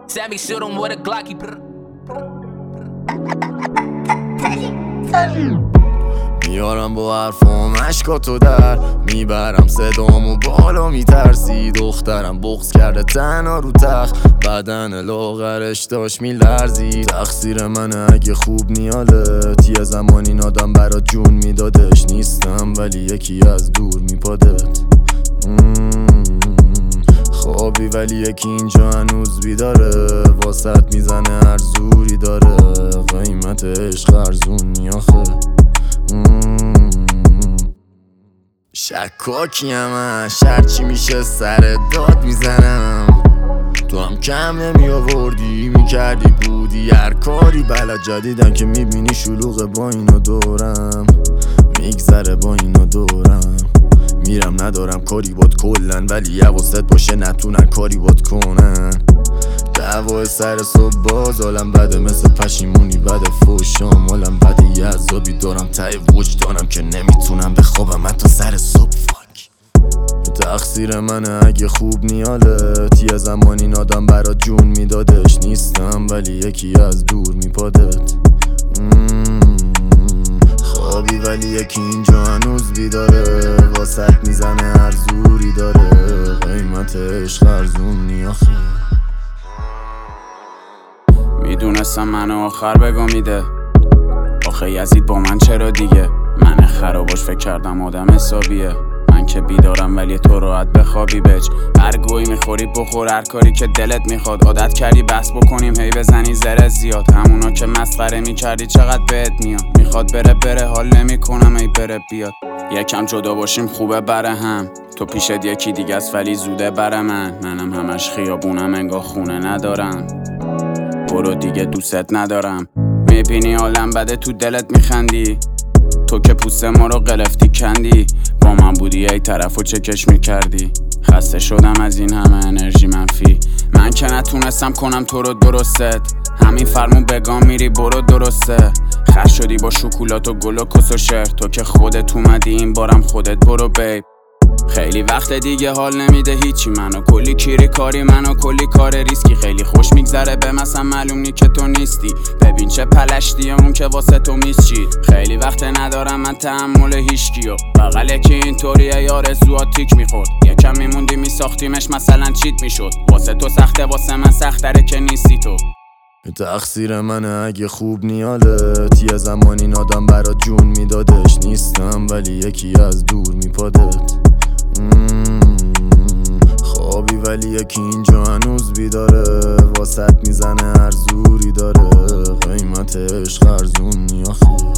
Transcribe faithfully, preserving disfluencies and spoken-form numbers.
Sammy shoot him with a Glocky. میارم با حرفام عشقاتو در میبرم صدامو بالا میترسی دخترم بغض کرده تنها رو تخت بدن لاغرش داشت میلرزی تقصیر منه اگه خوب نیالت یه زمانی این آدم برات جون میدادش نیستم ولی یکی از دور میپادت خوابی ولی یکی اینجا هنوز بیداره واسط میزنه هر زوری داره قیمت عشق ارزونی آخه شکاکیم اش هرچی میشه سر داد میزنم تو هم کم نمی آوردی میکردی بودی هر کاری بلد جدیدن که میبینی شلوغه با اینو دورم میگذره با اینو دورم میرم ندارم کاری باد کلن ولی حواست باشه نتونن کاری باد کنن دعوای سر صبح باز حالم بده مثل پشیمونی بده فوشام حالم بده یه عذابی دارم ته وجدانم که نمیتونم بخوابم حتی سر صبح فاک تقصیر منه اگه خوب نیالت یه زمان این آدم برات جون میدادش نیستم ولی یکی از دور میپادت خوابی ولی یکی اینجا هنوز بیداره واسط میزنه هر زوری داره قیمت عشق ارزونی آخه میدونستم منو آخر بگا میده آخه یزید با من چرا دیگه من خراباش فکر کردم آدم حسابیه من که بیدارم ولی تو راحت بخوابی بچ هر گویی میخوری بخور هر کاری که دلت میخواد عادت کردی بس بکنیم هی بزنی زره زیاد همونا که مسخره میکردی چقدر بهت میاد میخواد بره بره حال نمیکنم ای بره بیاد یکم جدا باشیم خوبه بره هم تو پیشت یکی دیگه است ولی زوده بره من منم همش خیابونم انگار خونه ندارم برو دیگه دوست ندارم میبینی حالم بده تو دلت میخندی تو که پوست ما رو قلفتی کندی با من بودی ای طرفو چکش میکردی خسته شدم از این همه انرژی منفی من که نتونستم کنم تو رو درستت همین فرمون بگام میری برو درسته خر شدی با شکلات و گل و کس و شعر تو که خودت اومدی این بارم خودت برو بیب خیلی وقت دیگه حال نمیده هیچی منو کلی کیری کاری منو کلی کار ریسکی خیلی خوش میگذره به مثلا معلوم نی که تو نیستی ببین چه پلشتیه اون که واسه تو میسچید خیلی وقت ندارم من تحمل هیچکیو بغل که اینطوریه یار زوات تیک میخورد یکم میموندی میساختیمش مثلا چیت میشد واسه تو سخته واسه من سختره که نیستی تو تقصیر منه اگه خوب نیالت یه زمان این آدم برات جون میدادش نیستم ولی یکی از دور میپادت خوابی ولی یکی اینجا هنوز بیداره واسط میزنه هر زوری داره قیمت عشق ارزونی آخه